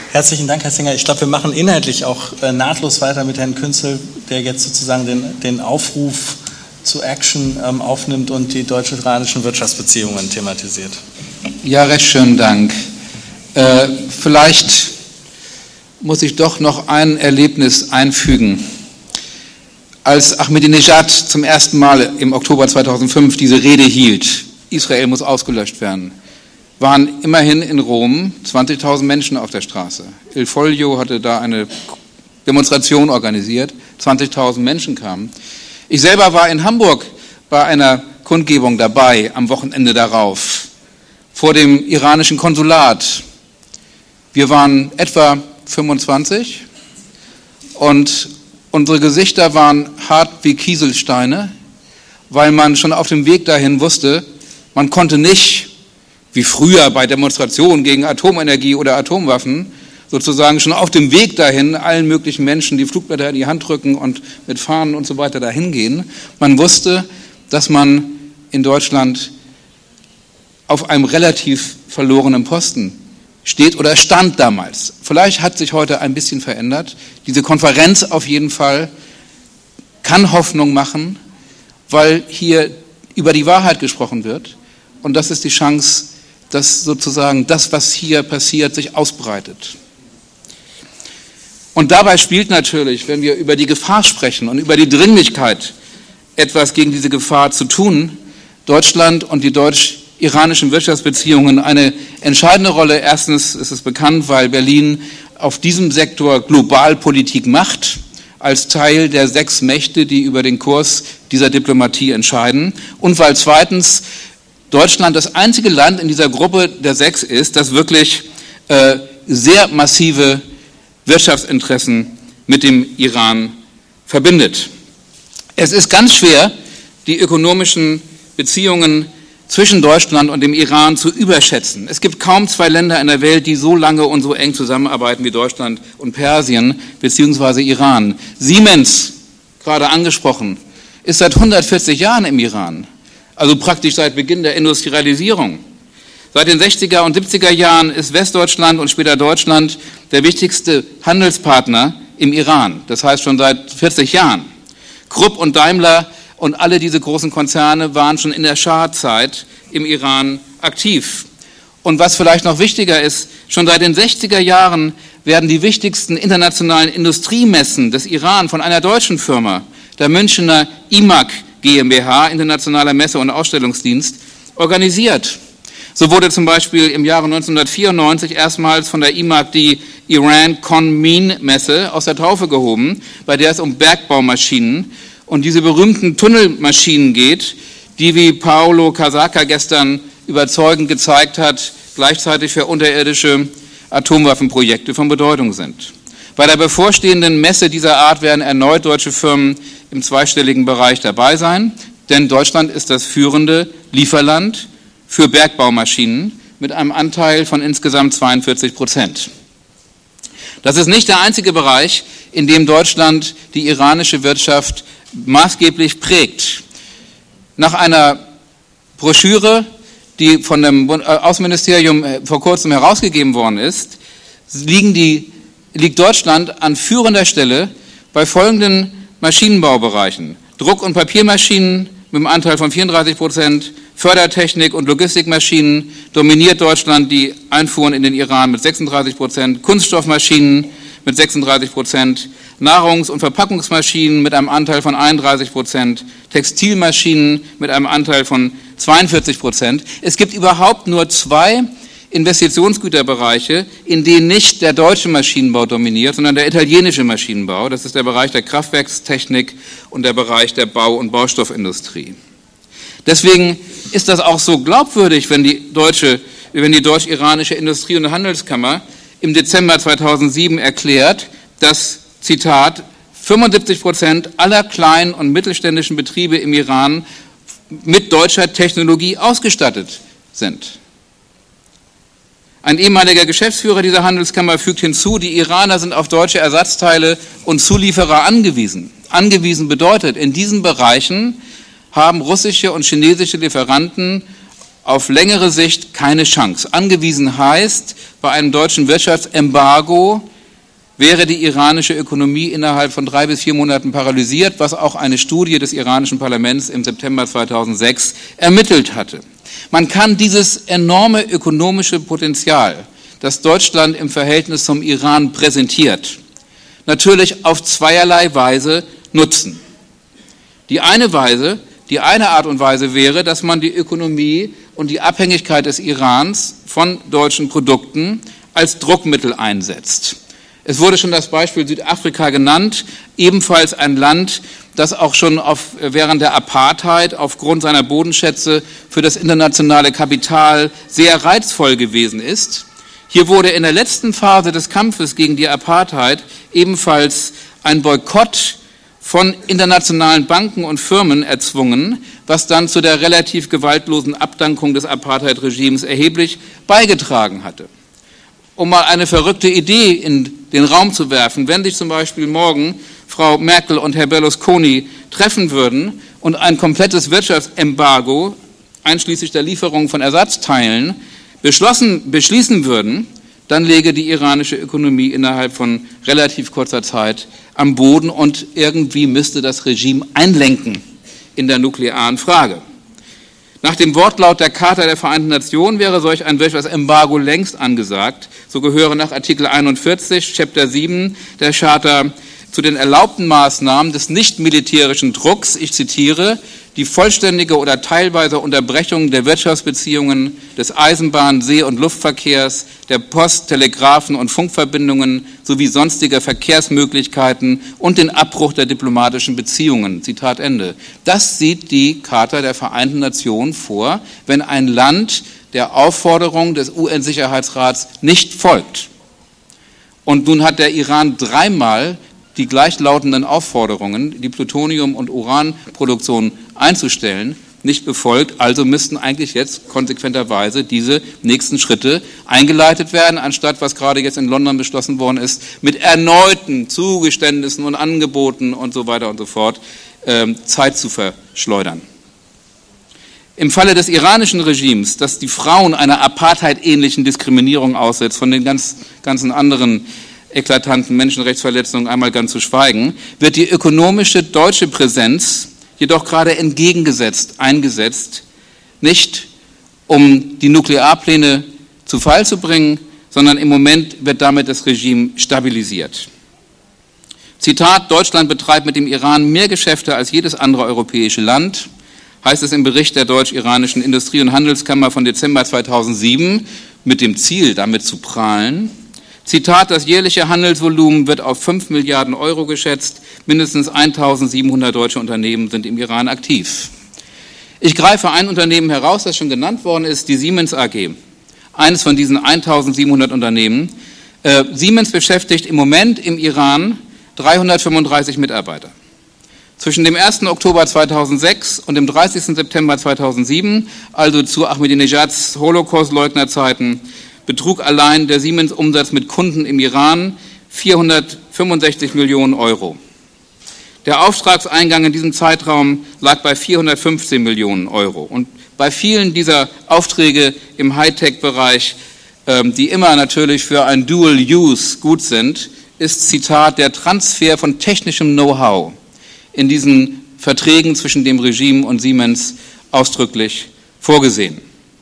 Herzlichen Dank, Herr Singer. Ich glaube, wir machen inhaltlich auch nahtlos weiter mit Herrn Künzel, der jetzt sozusagen den Aufruf zu Action aufnimmt und die deutsch-iranischen Wirtschaftsbeziehungen thematisiert. Ja, recht schönen Dank. Vielleicht muss ich doch noch ein Erlebnis einfügen. Als Ahmadinejad zum ersten Mal im Oktober 2005 diese Rede hielt, Israel muss ausgelöscht werden, waren immerhin in Rom 20.000 Menschen auf der Straße. Il Foglio hatte da eine Demonstration organisiert, 20.000 Menschen kamen. Ich selber war in Hamburg bei einer Kundgebung dabei am Wochenende darauf, vor dem iranischen Konsulat. Wir waren etwa 25 und unsere Gesichter waren hart wie Kieselsteine, weil man schon auf dem Weg dahin wusste, man konnte nicht, wie früher bei Demonstrationen gegen Atomenergie oder Atomwaffen, sozusagen schon auf dem Weg dahin allen möglichen Menschen die Flugblätter in die Hand drücken und mit Fahnen und so weiter dahin gehen. Man wusste, dass man in Deutschland auf einem relativ verlorenen Posten steht oder stand damals. Vielleicht hat sich heute ein bisschen verändert. Diese Konferenz auf jeden Fall kann Hoffnung machen, weil hier über die Wahrheit gesprochen wird. Und das ist die Chance, dass sozusagen das, was hier passiert, sich ausbreitet. Und dabei spielt natürlich, wenn wir über die Gefahr sprechen und über die Dringlichkeit, etwas gegen diese Gefahr zu tun, Deutschland und die deutsch-iranischen Wirtschaftsbeziehungen eine entscheidende Rolle. Erstens ist es bekannt, weil Berlin auf diesem Sektor Globalpolitik macht, als Teil der 6 Mächte, die über den Kurs dieser Diplomatie entscheiden. Und weil zweitens Deutschland das einzige Land in dieser Gruppe der 6 ist, das wirklich sehr massive Wirtschaftsinteressen mit dem Iran verbindet. Es ist ganz schwer, die ökonomischen Beziehungen zwischen Deutschland und dem Iran zu überschätzen. Es gibt kaum 2 Länder in der Welt, die so lange und so eng zusammenarbeiten wie Deutschland und Persien bzw. Iran. Siemens, gerade angesprochen, ist seit 140 Jahren im Iran. Also praktisch seit Beginn der Industrialisierung. Seit den 60er und 70er Jahren ist Westdeutschland und später Deutschland der wichtigste Handelspartner im Iran. Das heißt schon seit 40 Jahren. Krupp und Daimler und alle diese großen Konzerne waren schon in der Schah-Zeit im Iran aktiv. Und was vielleicht noch wichtiger ist, schon seit den 60er Jahren werden die wichtigsten internationalen Industriemessen des Iran von einer deutschen Firma, der Münchner IMAG GmbH, Internationaler Messe- und Ausstellungsdienst, organisiert. So wurde zum Beispiel im Jahre 1994 erstmals von der IMAG die Iran Conmin-Messe aus der Taufe gehoben, bei der es um Bergbaumaschinen und diese berühmten Tunnelmaschinen geht, die, wie Paolo Casaca gestern überzeugend gezeigt hat, gleichzeitig für unterirdische Atomwaffenprojekte von Bedeutung sind. Bei der bevorstehenden Messe dieser Art werden erneut deutsche Firmen im zweistelligen Bereich dabei sein, denn Deutschland ist das führende Lieferland für Bergbaumaschinen mit einem Anteil von insgesamt 42%. Das ist nicht der einzige Bereich, in dem Deutschland die iranische Wirtschaft maßgeblich prägt. Nach einer Broschüre, die von dem Außenministerium vor kurzem herausgegeben worden ist, liegt Deutschland an führender Stelle bei folgenden Maschinenbaubereichen: Druck- und Papiermaschinen mit einem Anteil von 34%, Fördertechnik und Logistikmaschinen dominiert Deutschland die Einfuhren in den Iran mit 36%, Kunststoffmaschinen mit 36%, Nahrungs- und Verpackungsmaschinen mit einem Anteil von 31%, Textilmaschinen mit einem Anteil von 42%. Es gibt überhaupt nur 2 Investitionsgüterbereiche, in denen nicht der deutsche Maschinenbau dominiert, sondern der italienische Maschinenbau. Das ist der Bereich der Kraftwerkstechnik und der Bereich der Bau- und Baustoffindustrie. Deswegen ist das auch so glaubwürdig, wenn die deutsch-iranische Industrie- und Handelskammer im Dezember 2007 erklärt, dass, Zitat, 75% aller kleinen und mittelständischen Betriebe im Iran mit deutscher Technologie ausgestattet sind. Ein ehemaliger Geschäftsführer dieser Handelskammer fügt hinzu, die Iraner sind auf deutsche Ersatzteile und Zulieferer angewiesen. Angewiesen bedeutet, in diesen Bereichen haben russische und chinesische Lieferanten auf längere Sicht keine Chance. Angewiesen heißt, bei einem deutschen Wirtschaftsembargo wäre die iranische Ökonomie innerhalb von 3 bis 4 Monaten paralysiert, was auch eine Studie des iranischen Parlaments im September 2006 ermittelt hatte. Man kann dieses enorme ökonomische Potenzial, das Deutschland im Verhältnis zum Iran präsentiert, natürlich auf zweierlei Weise nutzen. Die eine Art und Weise wäre, dass man die Ökonomie und die Abhängigkeit des Irans von deutschen Produkten als Druckmittel einsetzt. Es wurde schon das Beispiel Südafrika genannt, ebenfalls ein Land, das auch schon während der Apartheid aufgrund seiner Bodenschätze für das internationale Kapital sehr reizvoll gewesen ist. Hier wurde in der letzten Phase des Kampfes gegen die Apartheid ebenfalls ein Boykott von internationalen Banken und Firmen erzwungen, was dann zu der relativ gewaltlosen Abdankung des Apartheid-Regimes erheblich beigetragen hatte. Um mal eine verrückte Idee in den Raum zu werfen, wenn sich zum Beispiel morgen Frau Merkel und Herr Berlusconi treffen würden und ein komplettes Wirtschaftsembargo, einschließlich der Lieferung von Ersatzteilen, beschließen würden, dann läge die iranische Ökonomie innerhalb von relativ kurzer Zeit am Boden und irgendwie müsste das Regime einlenken in der nuklearen Frage. Nach dem Wortlaut der Charta der Vereinten Nationen wäre solch ein Wirtschaftsembargo längst angesagt. So gehöre nach Artikel 41, Chapter 7 der Charta zu den erlaubten Maßnahmen des nicht-militärischen Drucks, ich zitiere, die vollständige oder teilweise Unterbrechung der Wirtschaftsbeziehungen, des Eisenbahn-, See- und Luftverkehrs, der Post-, Telegraphen- und Funkverbindungen sowie sonstiger Verkehrsmöglichkeiten und den Abbruch der diplomatischen Beziehungen. Zitat Ende. Das sieht die Charta der Vereinten Nationen vor, wenn ein Land der Aufforderung des UN-Sicherheitsrats nicht folgt. Und nun hat der Iran dreimal die gleichlautenden Aufforderungen, die Plutonium- und Uranproduktion einzustellen, nicht befolgt. Also müssten eigentlich jetzt konsequenterweise diese nächsten Schritte eingeleitet werden, anstatt, was gerade jetzt in London beschlossen worden ist, mit erneuten Zugeständnissen und Angeboten und so weiter und so fort Zeit zu verschleudern. Im Falle des iranischen Regimes, das die Frauen einer Apartheid-ähnlichen Diskriminierung aussetzt, von den ganzen anderen eklatanten Menschenrechtsverletzungen einmal ganz zu schweigen, wird die ökonomische deutsche Präsenz jedoch gerade eingesetzt, nicht um die Nuklearpläne zu Fall zu bringen, sondern im Moment wird damit das Regime stabilisiert. Zitat, Deutschland betreibt mit dem Iran mehr Geschäfte als jedes andere europäische Land, heißt es im Bericht der Deutsch-Iranischen Industrie- und Handelskammer von Dezember 2007, mit dem Ziel, damit zu prahlen. Zitat, das jährliche Handelsvolumen wird auf 5 Milliarden Euro geschätzt. Mindestens 1700 deutsche Unternehmen sind im Iran aktiv. Ich greife ein Unternehmen heraus, das schon genannt worden ist, die Siemens AG. Eines von diesen 1700 Unternehmen. Siemens beschäftigt im Moment im Iran 335 Mitarbeiter. Zwischen dem 1. Oktober 2006 und dem 30. September 2007, also zu Ahmadinejads Holocaust-Leugnerzeiten, betrug allein der Siemens-Umsatz mit Kunden im Iran 465 Millionen Euro. Der Auftragseingang in diesem Zeitraum lag bei 415 Millionen Euro. Und bei vielen dieser Aufträge im Hightech-Bereich, die immer natürlich für ein Dual Use gut sind, ist, Zitat, der Transfer von technischem Know-how in diesen Verträgen zwischen dem Regime und Siemens ausdrücklich vorgesehen.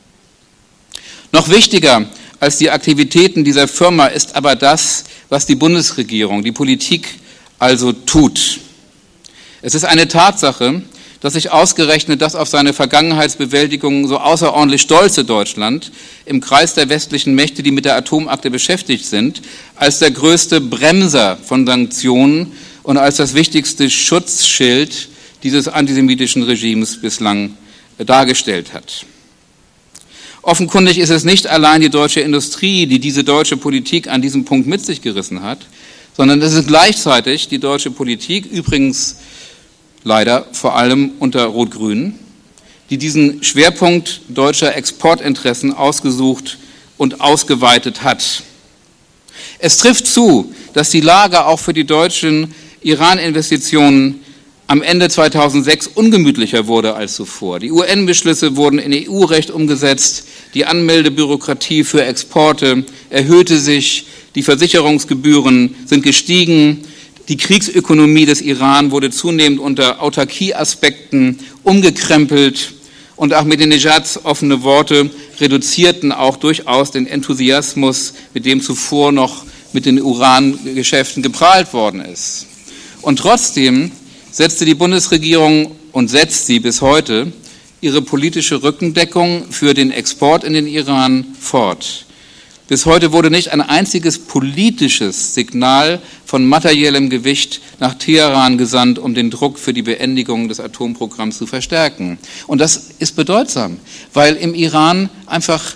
Noch wichtiger als die Aktivitäten dieser Firma ist aber das, was die Bundesregierung, die Politik also tut. Es ist eine Tatsache, dass sich ausgerechnet das auf seine Vergangenheitsbewältigung so außerordentlich stolze Deutschland im Kreis der westlichen Mächte, die mit der Atomakte beschäftigt sind, als der größte Bremser von Sanktionen und als das wichtigste Schutzschild dieses antisemitischen Regimes bislang dargestellt hat. Offenkundig ist es nicht allein die deutsche Industrie, die diese deutsche Politik an diesem Punkt mit sich gerissen hat, sondern es ist gleichzeitig die deutsche Politik, übrigens leider vor allem unter Rot-Grün, die diesen Schwerpunkt deutscher Exportinteressen ausgesucht und ausgeweitet hat. Es trifft zu, dass die Lage auch für die deutschen Iran-Investitionen am Ende 2006 ungemütlicher wurde als zuvor. Die UN-Beschlüsse wurden in EU-Recht umgesetzt, die Anmeldebürokratie für Exporte erhöhte sich, die Versicherungsgebühren sind gestiegen, die Kriegsökonomie des Iran wurde zunehmend unter Autarkie-Aspekten umgekrempelt und Ahmadinejads offene Worte reduzierten auch durchaus den Enthusiasmus, mit dem zuvor noch mit den Urangeschäften geprahlt worden ist. Und trotzdem setzte die Bundesregierung und setzt sie bis heute ihre politische Rückendeckung für den Export in den Iran fort. Bis heute wurde nicht ein einziges politisches Signal von materiellem Gewicht nach Teheran gesandt, um den Druck für die Beendigung des Atomprogramms zu verstärken. Und das ist bedeutsam, weil im Iran einfach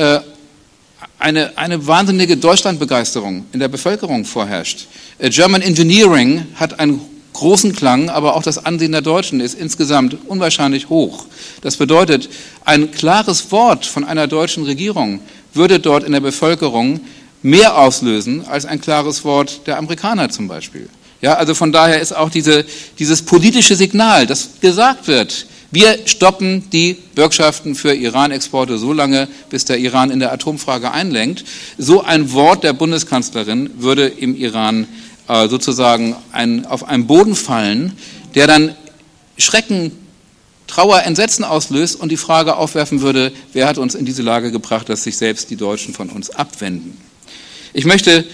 eine wahnsinnige Deutschlandbegeisterung in der Bevölkerung vorherrscht. German Engineering hat einen großen Klang, aber auch das Ansehen der Deutschen ist insgesamt unwahrscheinlich hoch. Das bedeutet, ein klares Wort von einer deutschen Regierung würde dort in der Bevölkerung mehr auslösen als ein klares Wort der Amerikaner zum Beispiel. Ja, also von daher ist auch dieses politische Signal, das gesagt wird, wir stoppen die Bürgschaften für Iran-Exporte so lange, bis der Iran in der Atomfrage einlenkt. So ein Wort der Bundeskanzlerin würde im Iran sozusagen auf einen Boden fallen, der dann Schrecken, Trauer, Entsetzen auslöst und die Frage aufwerfen würde, wer hat uns in diese Lage gebracht, dass sich selbst die Deutschen von uns abwenden. Ich möchte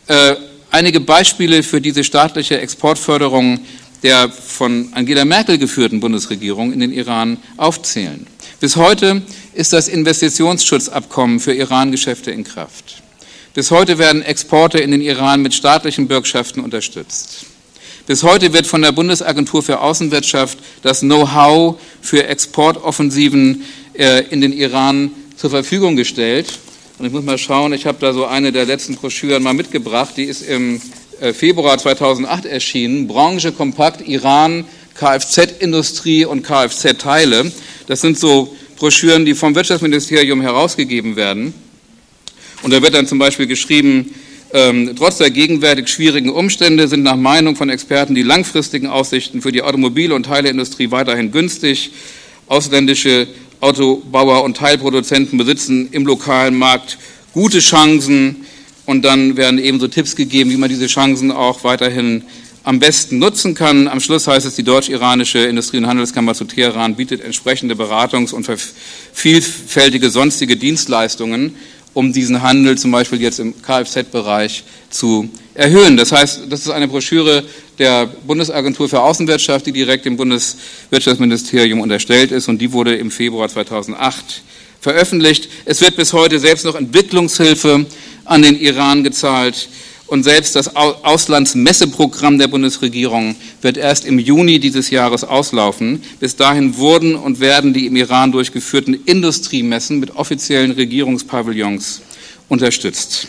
einige Beispiele für diese staatliche Exportförderung der von Angela Merkel geführten Bundesregierung in den Iran aufzählen. Bis heute ist das Investitionsschutzabkommen für Iran-Geschäfte in Kraft. Bis heute werden Exporte in den Iran mit staatlichen Bürgschaften unterstützt. Bis heute wird von der Bundesagentur für Außenwirtschaft das Know-how für Exportoffensiven in den Iran zur Verfügung gestellt. Und ich muss mal schauen, ich habe da so eine der letzten Broschüren mal mitgebracht, die ist im Februar 2008 erschienen, Branche kompakt, Iran, Kfz-Industrie und Kfz-Teile. Das sind so Broschüren, die vom Wirtschaftsministerium herausgegeben werden. Und da wird dann zum Beispiel geschrieben, trotz der gegenwärtig schwierigen Umstände sind nach Meinung von Experten die langfristigen Aussichten für die Automobil- und Teileindustrie weiterhin günstig. Ausländische Autobauer und Teilproduzenten besitzen im lokalen Markt gute Chancen. Und dann werden ebenso Tipps gegeben, wie man diese Chancen auch weiterhin am besten nutzen kann. Am Schluss heißt es, die Deutsch-Iranische Industrie- und Handelskammer zu Teheran bietet entsprechende Beratungs- und vielfältige sonstige Dienstleistungen, um diesen Handel zum Beispiel jetzt im Kfz-Bereich zu erhöhen. Das heißt, das ist eine Broschüre der Bundesagentur für Außenwirtschaft, die direkt dem Bundeswirtschaftsministerium unterstellt ist, und die wurde im Februar 2008 veröffentlicht. Es wird bis heute selbst noch Entwicklungshilfe an den Iran gezahlt. Und selbst das Auslandsmesseprogramm der Bundesregierung wird erst im Juni dieses Jahres auslaufen. Bis dahin wurden und werden die im Iran durchgeführten Industriemessen mit offiziellen Regierungspavillons unterstützt.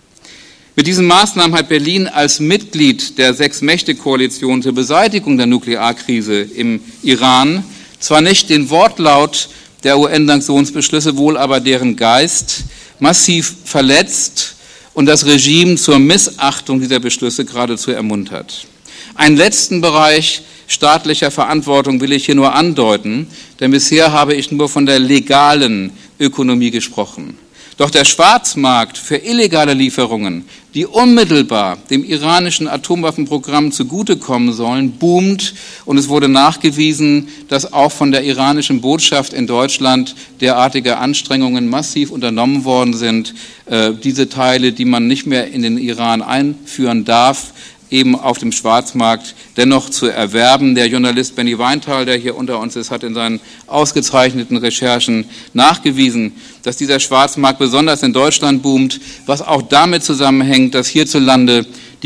Mit diesen Maßnahmen hat Berlin als Mitglied der Sechs-Mächte-Koalition zur Beseitigung der Nuklearkrise im Iran zwar nicht den Wortlaut der UN-Sanktionsbeschlüsse, wohl aber deren Geist massiv verletzt und das Regime zur Missachtung dieser Beschlüsse geradezu ermuntert. Einen letzten Bereich staatlicher Verantwortung will ich hier nur andeuten, denn bisher habe ich nur von der legalen Ökonomie gesprochen. Doch der Schwarzmarkt für illegale Lieferungen, die unmittelbar dem iranischen Atomwaffenprogramm zugutekommen sollen, boomt, und es wurde nachgewiesen, dass auch von der iranischen Botschaft in Deutschland derartige Anstrengungen massiv unternommen worden sind, diese Teile, die man nicht mehr in den Iran einführen darf, eben auf dem Schwarzmarkt dennoch zu erwerben. Der Journalist Benny Weinthal, der hier unter uns ist, hat in seinen ausgezeichneten Recherchen nachgewiesen, dass dieser Schwarzmarkt besonders in Deutschland boomt, was auch damit zusammenhängt, dass hierzulande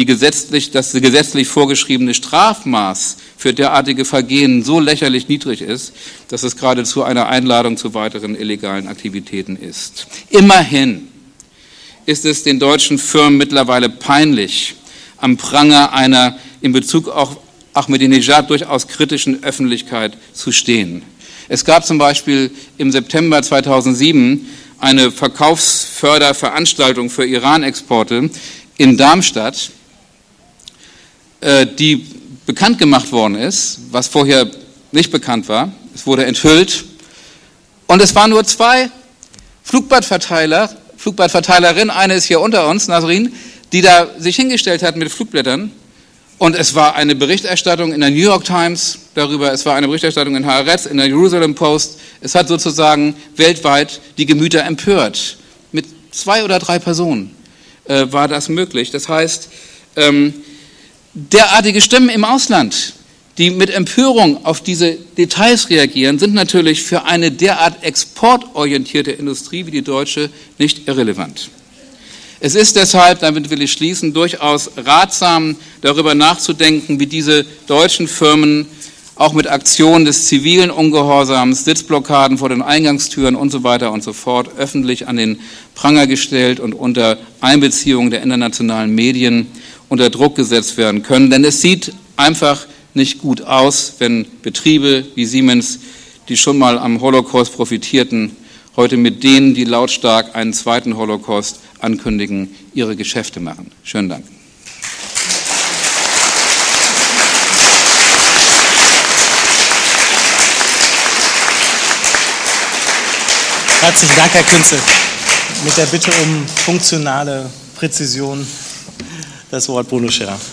das gesetzlich vorgeschriebene Strafmaß für derartige Vergehen so lächerlich niedrig ist, dass es geradezu eine Einladung zu weiteren illegalen Aktivitäten ist. Immerhin ist es den deutschen Firmen mittlerweile peinlich, am Pranger einer in Bezug auf Ahmadinejad durchaus kritischen Öffentlichkeit zu stehen. Es gab zum Beispiel im September 2007 eine Verkaufsförderveranstaltung für Iran-Exporte in Darmstadt, die bekannt gemacht worden ist, was vorher nicht bekannt war. Es wurde enthüllt. Und es waren nur 2 Flugblattverteilerinnen, eine ist hier unter uns, Nasrin, die da sich hingestellt hat mit Flugblättern. Und es war eine Berichterstattung in der New York Times darüber, es war eine Berichterstattung in Haaretz, in der Jerusalem Post. Es hat sozusagen weltweit die Gemüter empört. Mit 2 oder 3 Personen war das möglich. Das heißt, derartige Stimmen im Ausland, die mit Empörung auf diese Details reagieren, sind natürlich für eine derart exportorientierte Industrie wie die deutsche nicht irrelevant. Es ist deshalb, damit will ich schließen, durchaus ratsam, darüber nachzudenken, wie diese deutschen Firmen auch mit Aktionen des zivilen Ungehorsams, Sitzblockaden vor den Eingangstüren und so weiter und so fort öffentlich an den Pranger gestellt und unter Einbeziehung der internationalen Medien unter Druck gesetzt werden können. Denn es sieht einfach nicht gut aus, wenn Betriebe wie Siemens, die schon mal am Holocaust profitierten, heute mit denen, die lautstark einen zweiten Holocaust ankündigen, ihre Geschäfte machen. Schönen Dank. Herzlichen Dank, Herr Künzel. Mit der Bitte um funktionale Präzision das Wort Bruno Scherer.